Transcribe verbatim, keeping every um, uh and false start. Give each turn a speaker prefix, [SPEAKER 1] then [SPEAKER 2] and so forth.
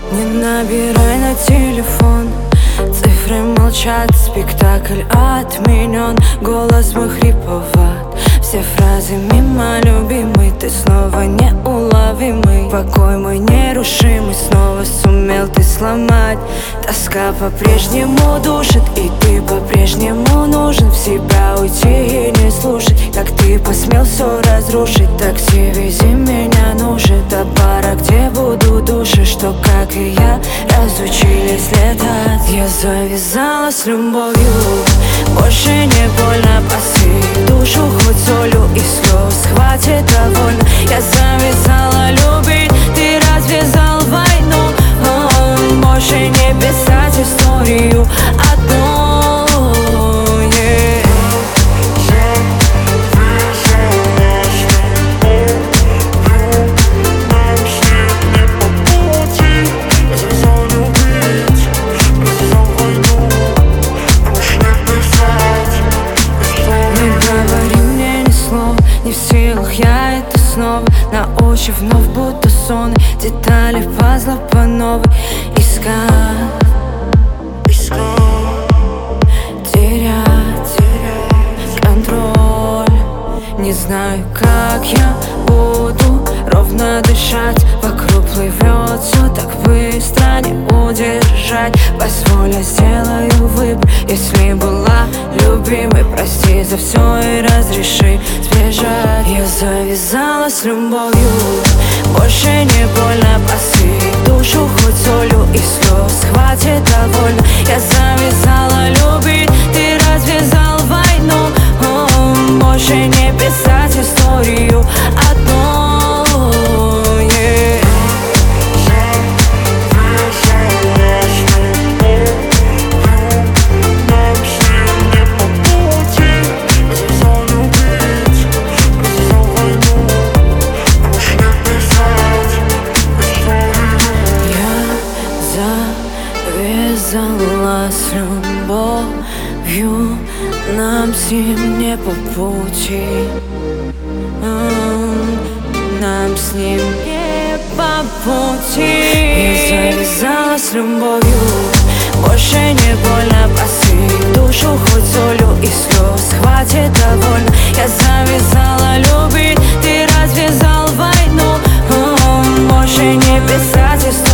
[SPEAKER 1] Не набирай на телефон, цифры молчат, спектакль отменен. Голос мой хриповат, все фразы мимо, любимый, ты снова неуловимый. Покой мой нерушимый, снова сумел ты сломать. Тоска по-прежнему душит, и ты по-прежнему нужен. В себя уйти и не слушать, как ты посмел все разрушить. Такси, вези меня, нужен до бара, где буду души, что, как и я, разучились летать. Я завязала с любовью, больше не больно, посыпь душу хоть солью и слез, хватит довольно. Я завязала любить, ты развязал войну. О, больше не писать историю одну, yeah. Не в силах я это снова, на ощупь вновь будто сон, детали пазла по новой искать, искать, терять, терять контроль. Не знаю, как я буду ровно дышать, вокруг плывет все так быстро, не удержать. Позволь, я сделаю выбор, если была любимой, прости за все и разреши сбежать. Я завязала с любовью, больше не больно, посыпь душу хоть солью и слез, хватит довольно. Я завязала любить, ты развязал войну. О, больше не писать историю одну, yeah. Завязала с любовью, нам с ним не по пути, нам с ним не по пути. Я завязала с любовью, больше не больно, посыпь душу хоть солью и слез, хватит довольно. Я завязала любить, ты развязал войну. О, больше не писать историю.